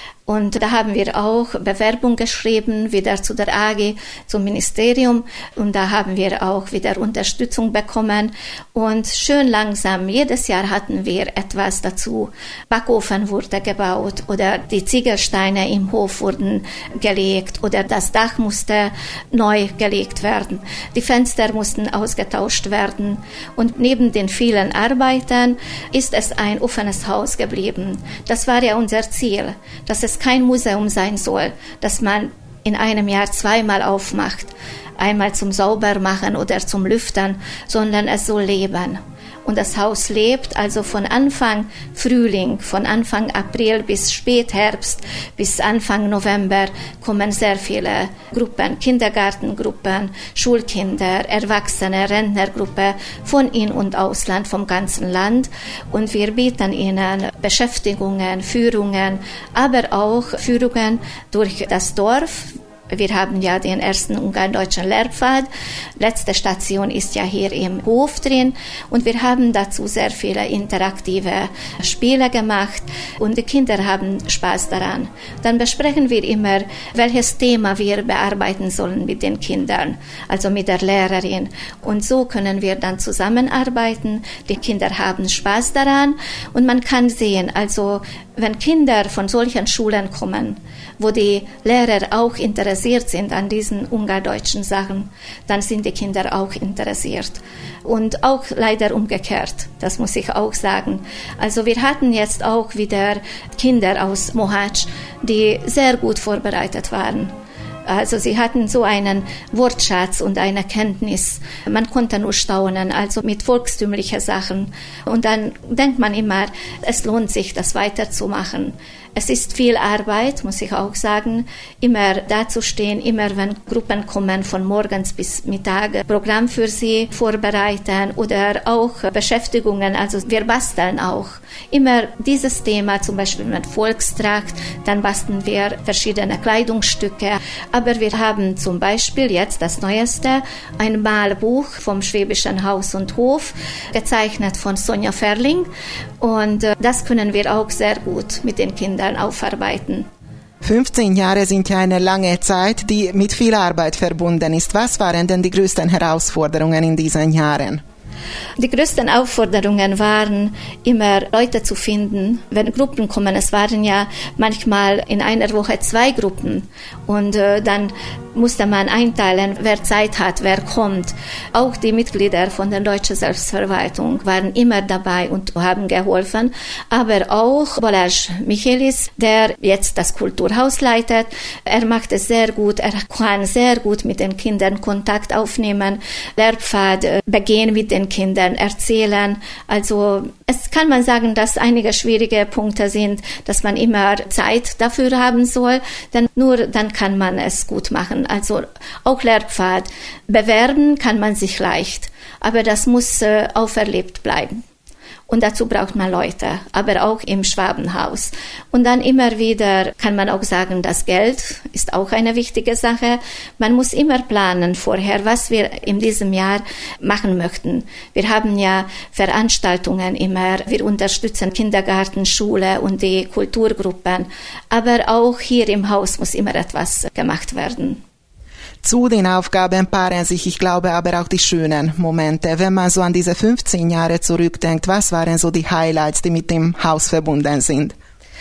Und da haben wir auch Bewerbung geschrieben, wieder zu der AG, zum Ministerium. Und da haben wir auch wieder Unterstützung bekommen. Und schön langsam, jedes Jahr hatten wir etwas dazu. Backofen wurde gebaut oder die Ziegelsteine im Hof wurden gelegt oder das Dach musste neu gelegt werden. Die Fenster mussten ausgetauscht werden. Und neben den vielen Arbeiten ist es ein offenes Haus geblieben. Das war ja unser Ziel, dass es kein Museum sein soll, das man in einem Jahr 2-mal aufmacht, einmal zum Saubermachen oder zum Lüften, sondern es soll leben. Und das Haus lebt also von Anfang Frühling, von Anfang April bis Spätherbst, bis Anfang November kommen sehr viele Gruppen, Kindergartengruppen, Schulkinder, Erwachsene, Rentnergruppe von In- und Ausland, vom ganzen Land. Und wir bieten ihnen Beschäftigungen, Führungen, aber auch Führungen durch das Dorf. Wir haben ja den ersten ungarn-deutschen Lehrpfad. Letzte Station ist ja hier im Hof drin. Und wir haben dazu sehr viele interaktive Spiele gemacht. Und die Kinder haben Spaß daran. Dann besprechen wir immer, welches Thema wir bearbeiten sollen mit den Kindern, also mit der Lehrerin. Und so können wir dann zusammenarbeiten. Die Kinder haben Spaß daran. Und man kann sehen, also wenn Kinder von solchen Schulen kommen, wo die Lehrer auch interessiert sind an diesen ungardeutschen Sachen, dann sind die Kinder auch interessiert. Und auch leider umgekehrt, das muss ich auch sagen. Also wir hatten jetzt auch wieder Kinder aus Mohács, die sehr gut vorbereitet waren. Also sie hatten so einen Wortschatz und eine Kenntnis. Man konnte nur staunen, also mit volkstümlichen Sachen. Und dann denkt man immer, es lohnt sich, das weiterzumachen. Es ist viel Arbeit, muss ich auch sagen, immer dazustehen, immer wenn Gruppen kommen, von morgens bis Mittag, Programm für sie vorbereiten oder auch Beschäftigungen, also wir basteln auch. Immer dieses Thema, zum Beispiel mit Volkstrakt, dann basteln wir verschiedene Kleidungsstücke. Aber wir haben zum Beispiel jetzt das Neueste, ein Malbuch vom Schwäbischen Haus und Hof, gezeichnet von Sonja Ferling. Und das können wir auch sehr gut mit den Kindern aufarbeiten. 15 Jahre sind ja eine lange Zeit, die mit viel Arbeit verbunden ist. Was waren denn die größten Herausforderungen in diesen Jahren? Die größten Aufforderungen waren immer Leute zu finden, wenn Gruppen kommen. Es waren ja manchmal in einer Woche 2 Gruppen und dann musste man einteilen, wer Zeit hat, wer kommt. Auch die Mitglieder von der Deutschen Selbstverwaltung waren immer dabei und haben geholfen. Aber auch Balázs Michelis, der jetzt das Kulturhaus leitet, er macht es sehr gut. Er kann sehr gut mit den Kindern Kontakt aufnehmen, Lehrpfad begehen mit den Kindern, erzählen. Also es kann man sagen, dass einige schwierige Punkte sind, dass man immer Zeit dafür haben soll, denn nur dann kann man es gut machen. Also auch Lehrpfad bewerben kann man sich leicht, aber das muss auferlebt bleiben. Und dazu braucht man Leute, aber auch im Schwabenhaus. Und dann immer wieder kann man auch sagen, das Geld ist auch eine wichtige Sache. Man muss immer planen vorher, was wir in diesem Jahr machen möchten. Wir haben ja Veranstaltungen immer, wir unterstützen Kindergarten, Schule und die Kulturgruppen. Aber auch hier im Haus muss immer etwas gemacht werden. Zu den Aufgaben paaren sich, ich glaube, aber auch die schönen Momente. Wenn man so an diese 15 Jahre zurückdenkt, was waren so die Highlights, die mit dem Haus verbunden sind?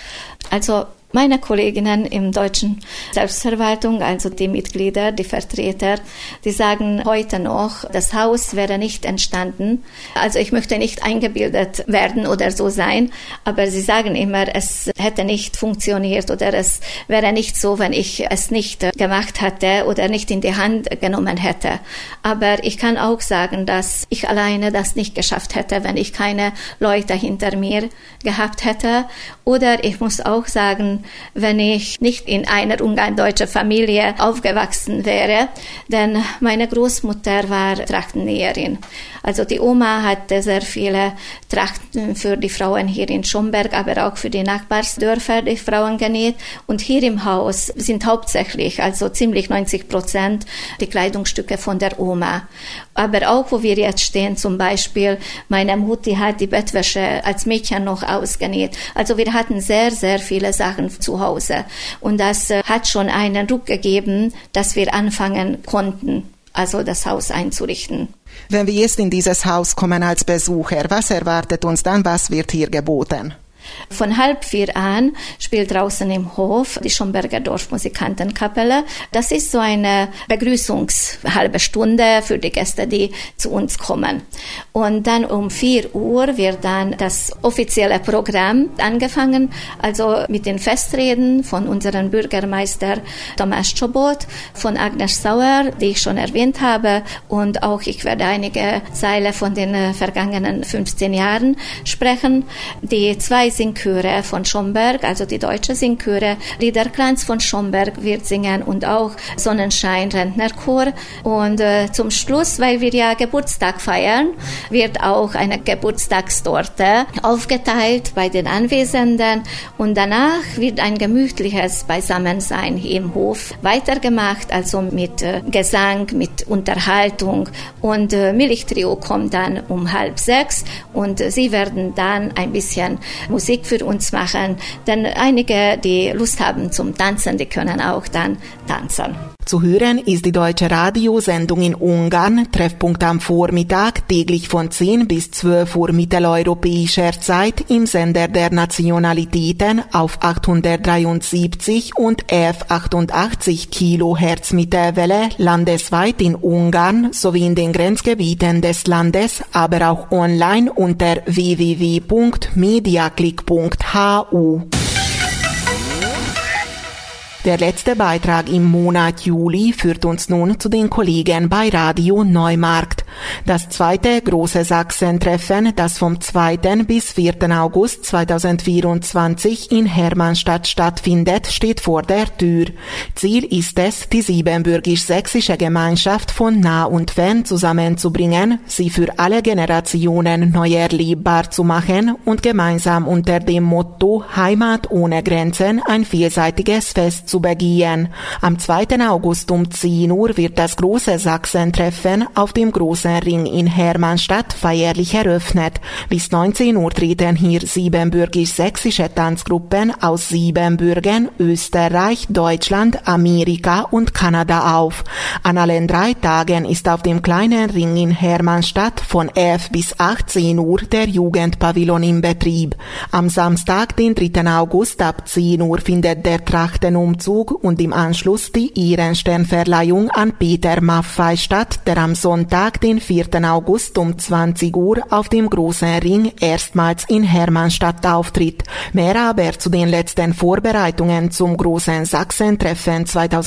Also meine Kolleginnen im Deutschen Selbstverwaltung, also die Mitglieder, die Vertreter, die sagen heute noch, das Haus wäre nicht entstanden. Also ich möchte nicht eingebildet werden oder so sein, aber sie sagen immer, es hätte nicht funktioniert oder es wäre nicht so, wenn ich es nicht gemacht hätte oder nicht in die Hand genommen hätte. Aber ich kann auch sagen, dass ich alleine das nicht geschafft hätte, wenn ich keine Leute hinter mir gehabt hätte. Oder ich muss auch sagen, wenn ich nicht in einer ungarn-deutschen Familie aufgewachsen wäre, denn meine Großmutter war Trachtennäherin. Also die Oma hatte sehr viele Trachten für die Frauen hier in Schomberg, aber auch für die Nachbarsdörfer die Frauen genäht. Und hier im Haus sind hauptsächlich, also ziemlich 90% die Kleidungsstücke von der Oma. Aber auch, wo wir jetzt stehen, zum Beispiel, meine Mutti hat die Bettwäsche als Mädchen noch ausgenäht. Also wir hatten sehr, sehr viele Sachen zu Hause. Und das hat schon einen Ruck gegeben, dass wir anfangen konnten, also das Haus einzurichten. Wenn wir jetzt in dieses Haus kommen als Besucher, was erwartet uns dann, was wird hier geboten? Von 3:30 an spielt draußen im Hof die Schomberger Dorfmusikantenkapelle. Das ist so eine Begrüßungshalbe Stunde für die Gäste, die zu uns kommen. Und dann um 4 Uhr wird dann das offizielle Programm angefangen, also mit den Festreden von unserem Bürgermeister Tamás Csobot, von Agnes Sauer, die ich schon erwähnt habe, und auch ich werde einige Zeile von den vergangenen 15 Jahren sprechen. Die 2 Singchöre von Schomberg, also die deutsche Singchöre, Liederkranz von Schomberg wird singen und auch Sonnenschein Rentnerchor. Und zum Schluss, weil wir ja Geburtstag feiern, wird auch eine Geburtstagstorte aufgeteilt bei den Anwesenden und danach wird ein gemütliches Beisammensein hier im Hof weitergemacht, also mit Gesang, mit Unterhaltung, und Milchtrio kommt dann um 5:30 und sie werden dann ein bisschen Musik für uns machen, denn einige, die Lust haben zum Tanzen, die können auch dann tanzen. Zu hören ist die deutsche Radiosendung in Ungarn, Treffpunkt am Vormittag, täglich von 10 bis 12 Uhr mitteleuropäischer Zeit im Sender der Nationalitäten auf 873 und 1188 Kilohertz Mittelwelle landesweit in Ungarn sowie in den Grenzgebieten des Landes, aber auch online unter www.mediaclick.hu. Der letzte Beitrag im Monat Juli führt uns nun zu den Kollegen bei Radio Neumarkt. Das zweite große Sachsen-Treffen, das vom 2. bis 4. August 2024 in Hermannstadt stattfindet, steht vor der Tür. Ziel ist es, die siebenbürgisch-sächsische Gemeinschaft von nah und fern zusammenzubringen, sie für alle Generationen neu erlebbar zu machen und gemeinsam unter dem Motto Heimat ohne Grenzen ein vielseitiges Fest zu begehen. Am 2. August um 10 Uhr wird das große Sachsen-Treffen auf dem großen Ring in Hermannstadt feierlich eröffnet. Bis 19 Uhr treten hier siebenbürgisch-sächsische Tanzgruppen aus Siebenbürgen, Österreich, Deutschland, Amerika und Kanada auf. An allen 3 Tagen ist auf dem kleinen Ring in Hermannstadt von 11 bis 18 Uhr der Jugendpavillon in Betrieb. Am Samstag, den 3. August ab 10 Uhr findet der Trachtenumzug und im Anschluss die Ehrensternverleihung an Peter Maffay statt, der am Sonntag, den 4. August um 20 Uhr auf dem großen Ring erstmals in Hermannstadt auftritt. Mehr aber zu den letzten Vorbereitungen zum großen Sachsen-Treffen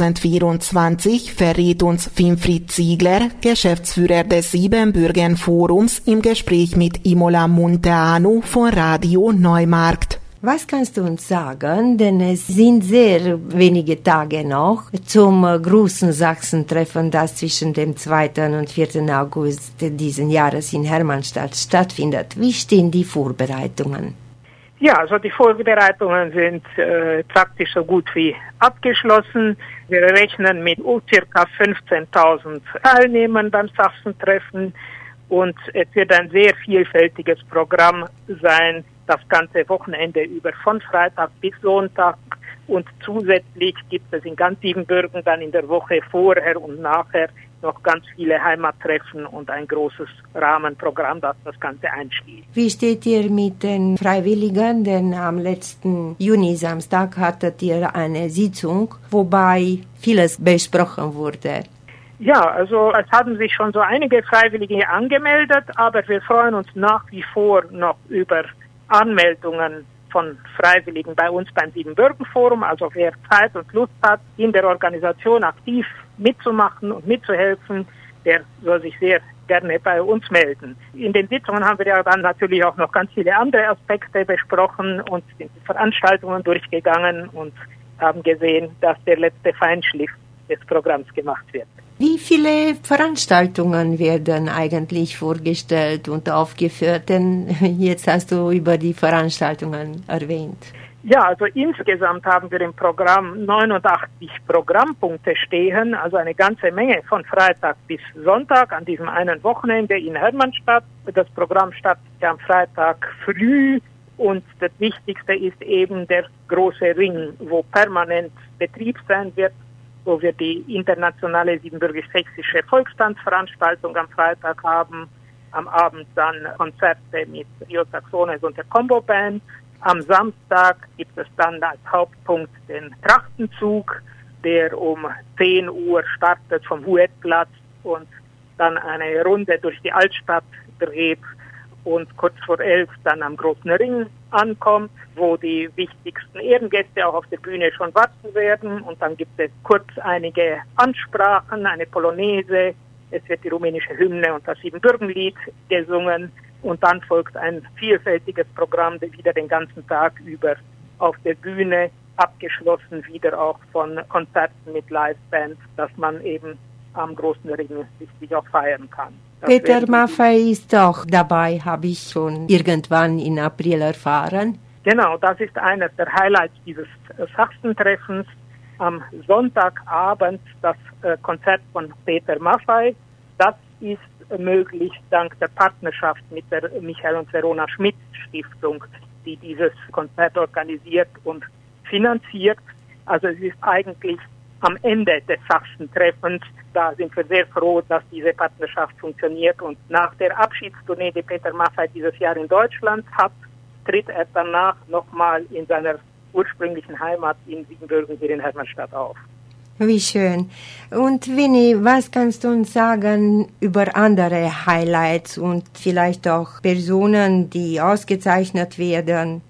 2024 verrät uns Winfried Ziegler, Geschäftsführer des Siebenbürgen-Forums, im Gespräch mit Imola Munteanu von Radio Neumarkt. Was kannst du uns sagen? Denn es sind sehr wenige Tage noch zum großen Sachsen-Treffen, das zwischen dem 2. und 4. August diesen Jahres in Hermannstadt stattfindet. Wie stehen die Vorbereitungen? Ja, also die Vorbereitungen sind praktisch so gut wie abgeschlossen. Wir rechnen mit ca. 15.000 Teilnehmern beim Sachsen-Treffen und es wird ein sehr vielfältiges Programm sein, das ganze Wochenende über, von Freitag bis Sonntag, und zusätzlich gibt es in ganz Siebenbürgen dann in der Woche vorher und nachher noch ganz viele Heimattreffen und ein großes Rahmenprogramm, das das Ganze einschließt. Wie steht ihr mit den Freiwilligen? Denn am letzten Juni-Samstag hattet ihr eine Sitzung, wobei vieles besprochen wurde. Ja, also es haben sich schon so einige Freiwillige angemeldet, aber wir freuen uns nach wie vor noch über Anmeldungen von Freiwilligen bei uns beim Siebenbürgen-Forum. Also wer Zeit und Lust hat, in der Organisation aktiv mitzumachen und mitzuhelfen, der soll sich sehr gerne bei uns melden. In den Sitzungen haben wir ja dann natürlich auch noch ganz viele andere Aspekte besprochen und sind die Veranstaltungen durchgegangen und haben gesehen, dass der letzte Feinschliff des Programms gemacht wird. Wie viele Veranstaltungen werden eigentlich vorgestellt und aufgeführt? Denn jetzt hast du über die Veranstaltungen erwähnt. Ja, also insgesamt haben wir im Programm 89 Programmpunkte stehen, also eine ganze Menge von Freitag bis Sonntag an diesem einen Wochenende in Hermannstadt. Das Programm startet am Freitag früh und das Wichtigste ist eben der große Ring, wo permanent Betrieb sein wird, wo wir die internationale siebenbürgisch-sächsische Volkstanzveranstaltung am Freitag haben, am Abend dann Konzerte mit Rio Saxones und der Combo Band. Am Samstag gibt es dann als Hauptpunkt den Trachtenzug, der um 10 Uhr startet vom Huetplatz und dann eine Runde durch die Altstadt dreht und kurz vor 11 dann am Großen Ring ankommt, wo die wichtigsten Ehrengäste auch auf der Bühne schon warten werden. Und dann gibt es kurz einige Ansprachen, eine Polonaise, es wird die rumänische Hymne und das Siebenbürgenlied gesungen. Und dann folgt ein vielfältiges Programm, das wieder den ganzen Tag über auf der Bühne, abgeschlossen wieder auch von Konzerten mit Livebands, dass man eben am Großen Ring sich auch feiern kann. Peter Maffay ist auch dabei, habe ich schon irgendwann im April erfahren. Genau, das ist eines der Highlights dieses Sachsen-Treffens. Am Sonntagabend das Konzert von Peter Maffay. Das ist möglich dank der Partnerschaft mit der Michael und Verona Schmidt Stiftung, die dieses Konzert organisiert und finanziert. Also es ist eigentlich am Ende des Sachsen-Treffens. Da sind wir sehr froh, dass diese Partnerschaft funktioniert. Und nach der Abschiedstournee, die Peter Maffay dieses Jahr in Deutschland hat, tritt er danach nochmal in seiner ursprünglichen Heimat in Siebenbürgen hier in Hermannstadt auf. Wie schön. Und Winnie, was kannst du uns sagen über andere Highlights und vielleicht auch Personen, die ausgezeichnet werden?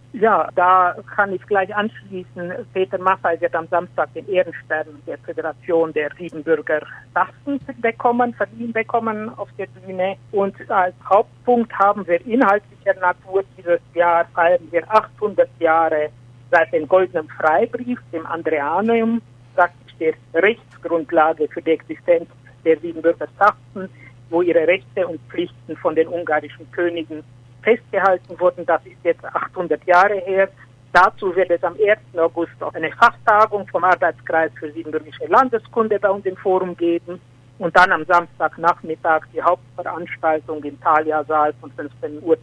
Ja, da kann ich gleich anschließen. Peter Maffay wird am Samstag den Ehrenstern der Föderation der Siebenbürger Sachsen verliehen bekommen auf der Bühne. Und als Hauptpunkt haben wir inhaltlicher Natur dieses Jahr feiern wir 800 Jahre seit dem Goldenen Freibrief, dem Andreanum, praktisch der Rechtsgrundlage für die Existenz der Siebenbürger Sachsen, wo ihre Rechte und Pflichten von den ungarischen Königen festgehalten wurden. Das ist jetzt 800 Jahre her. Dazu wird es am 1. August auch eine Fachtagung vom Arbeitskreis für siebenbürgische Landeskunde bei uns im Forum geben. Und dann am Samstagnachmittag die Hauptveranstaltung im Thalia-Saal von 15:30 Uhr.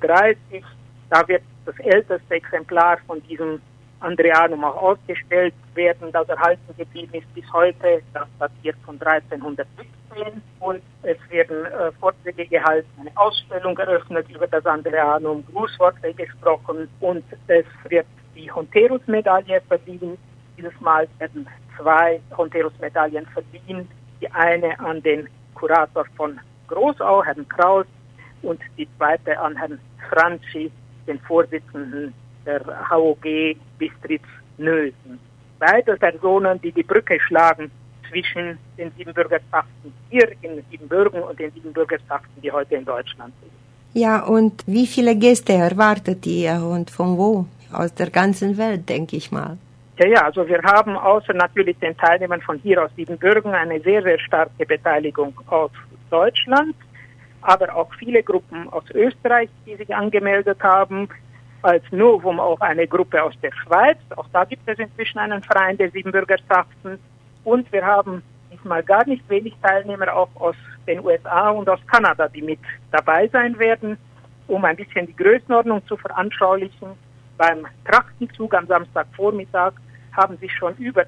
Da wird das älteste Exemplar von diesem Andreanum auch ausgestellt werden, das erhalten geblieben ist bis heute. Das datiert von 1317 und es werden Vorträge gehalten, eine Ausstellung eröffnet über das Andreanum, Grußworte gesprochen und es wird die Honterus-Medaille verliehen. Dieses Mal werden 2 Honterus-Medaillen verliehen. Die eine an den Kurator von Großau, Herrn Kraus, und die zweite an Herrn Franzi, den Vorsitzenden der HOG Bistritz-Nösen. Beide Personen, die die Brücke schlagen zwischen den Siebenbürger Sachsen hier in Siebenbürgen und den Siebenbürger Sachsen, die heute in Deutschland sind. Ja, und wie viele Gäste erwartet ihr und von wo? Aus der ganzen Welt, denke ich mal. Ja, also wir haben außer natürlich den Teilnehmern von hier aus Siebenbürgen eine sehr, sehr starke Beteiligung aus Deutschland, aber auch viele Gruppen aus Österreich, die sich angemeldet haben. Als Novum auch eine Gruppe aus der Schweiz. Auch da gibt es inzwischen einen Verein der Siebenbürger Sachsen. Und wir haben diesmal gar nicht wenig Teilnehmer auch aus den USA und aus Kanada, die mit dabei sein werden, um ein bisschen die Größenordnung zu veranschaulichen. Beim Trachtenzug am Samstagvormittag haben sich schon über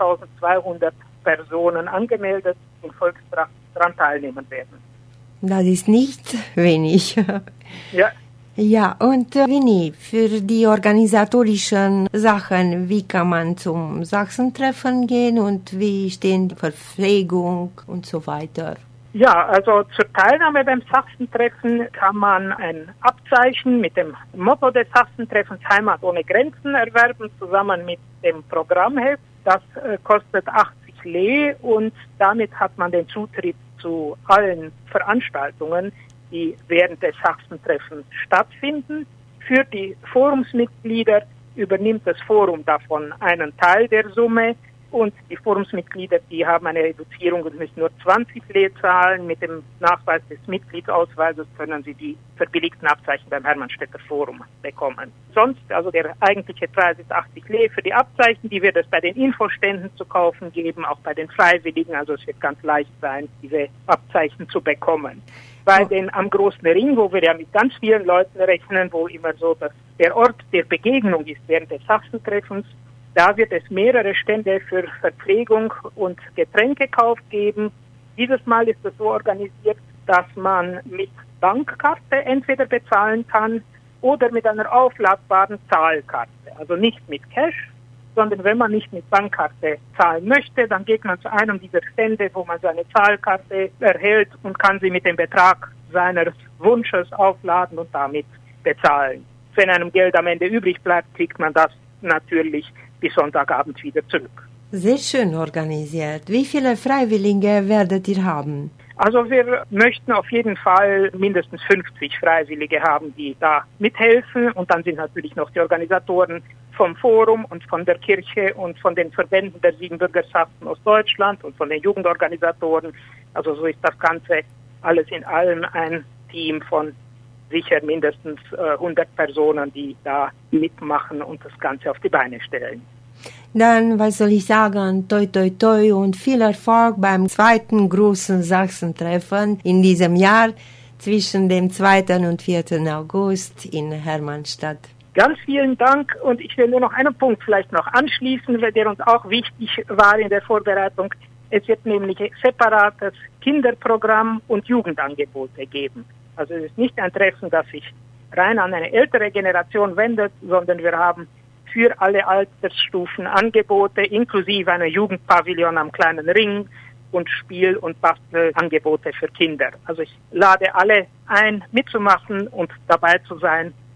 2200 Personen angemeldet, die in Volkstracht daran teilnehmen werden. Das ist nicht wenig. Ja. Ja, und Winnie, für die organisatorischen Sachen, wie kann man zum Sachsentreffen gehen und wie stehen die Verpflegung und so weiter? Ja, also zur Teilnahme beim Sachsentreffen kann man ein Abzeichen mit dem Motto des Sachsentreffens Heimat ohne Grenzen erwerben, zusammen mit dem Programmheft. Das kostet 80 Leh und damit hat man den Zutritt zu allen Veranstaltungen, die während des Sachsentreffens stattfinden. Für die Forumsmitglieder übernimmt das Forum davon einen Teil der Summe und die Forumsmitglieder, die haben eine Reduzierung und müssen nur 20 Leh zahlen. Mit dem Nachweis des Mitgliedsausweises können sie die verbilligten Abzeichen beim Hermannstädter Forum bekommen. Sonst, also der eigentliche Preis ist 80 Leh für die Abzeichen, die wird es bei den Infoständen zu kaufen geben, auch bei den Freiwilligen, also es wird ganz leicht sein, diese Abzeichen zu bekommen. Bei den am Großen Ring, wo wir ja mit ganz vielen Leuten rechnen, wo immer so dass der Ort der Begegnung ist während des Sachsentreffens, da wird es mehrere Stände für Verpflegung und Getränkekauf geben. Dieses Mal ist es so organisiert, dass man mit Bankkarte entweder bezahlen kann oder mit einer aufladbaren Zahlkarte. Also nicht mit Cash, sondern wenn man nicht mit Bankkarte zahlen möchte, dann geht man zu einem dieser Stände, wo man seine Zahlkarte erhält und kann sie mit dem Betrag seines Wunsches aufladen und damit bezahlen. Wenn einem Geld am Ende übrig bleibt, kriegt man das natürlich bis Sonntagabend wieder zurück. Sehr schön organisiert. Wie viele Freiwillige werdet ihr haben? Also wir möchten auf jeden Fall mindestens 50 Freiwillige haben, die da mithelfen. Und dann sind natürlich noch die Organisatoren vom Forum und von der Kirche und von den Verbänden der Siebenbürger Sachsen aus Deutschland und von den Jugendorganisatoren. Also so ist das Ganze alles in allem ein Team von sicher mindestens 100 Personen, die da mitmachen und das Ganze auf die Beine stellen. Dann, was soll ich sagen, toi toi toi und viel Erfolg beim zweiten großen Sachsentreffen in diesem Jahr zwischen dem 2. und 4. August in Hermannstadt. Ganz vielen Dank und ich will nur noch einen Punkt vielleicht noch anschließen, der uns auch wichtig war in der Vorbereitung. Es wird nämlich separates Kinderprogramm und Jugendangebote geben. Also es ist nicht ein Treffen, das sich rein an eine ältere Generation wendet, sondern wir haben für alle Altersstufen Angebote, inklusive einer Jugendpavillon am Kleinen Ring und Spiel- und Bastelangebote für Kinder. Also ich lade alle ein, mitzumachen und dabei zu sein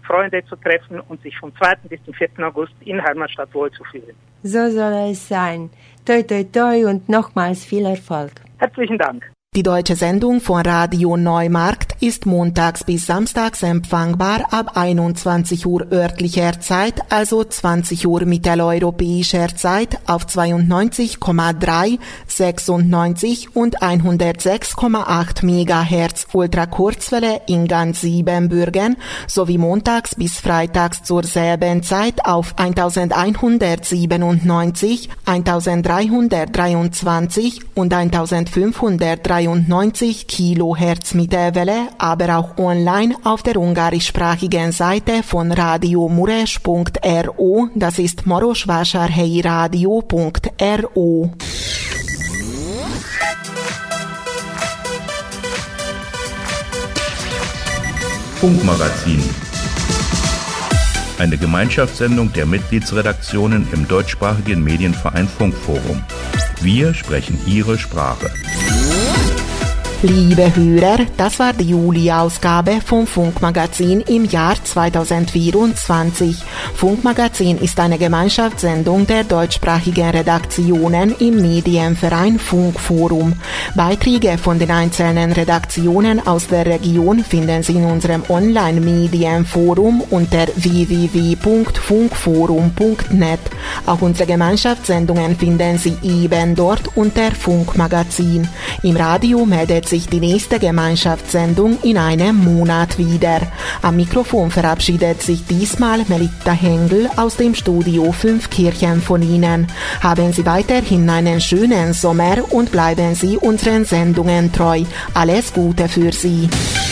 Freunde zu treffen und sich vom 2. bis zum 4. August in Hermannstadt wohlzufühlen. So soll es sein. Toi, toi, toi und nochmals viel Erfolg. Herzlichen Dank. Die deutsche Sendung von Radio Neumarkt ist montags bis samstags empfangbar ab 21 Uhr örtlicher Zeit, also 20 Uhr mitteleuropäischer Zeit auf 92,3, 96 und 106,8 MHz Ultrakurzwelle in ganz Siebenbürgen sowie montags bis freitags zur selben Zeit auf 1197, 1323 und 1593 Kilohertz Mittelwelle, aber auch online auf der ungarischsprachigen Seite von Radio Mureș.ro, das ist marosvásárhelyi-radio.ro. Funkmagazin. Eine Gemeinschaftssendung der Mitgliedsredaktionen im deutschsprachigen Medienverein Funkforum. Wir sprechen Ihre Sprache. Liebe Hörer, das war die Juli-Ausgabe vom Funkmagazin im Jahr 2024. Funkmagazin ist eine Gemeinschaftssendung der deutschsprachigen Redaktionen im Medienverein Funkforum. Beiträge von den einzelnen Redaktionen aus der Region finden Sie in unserem Online-Medienforum unter www.funkforum.net. Auch unsere Gemeinschaftssendungen finden Sie eben dort unter Funkmagazin. Im Radio meldet sich die nächste Gemeinschaftssendung in einem Monat wieder. Am Mikrofon verabschiedet sich diesmal Melita Hengel aus dem Studio 5 Kirchen von Ihnen. Haben Sie weiterhin einen schönen Sommer und bleiben Sie unseren Sendungen treu. Alles Gute für Sie.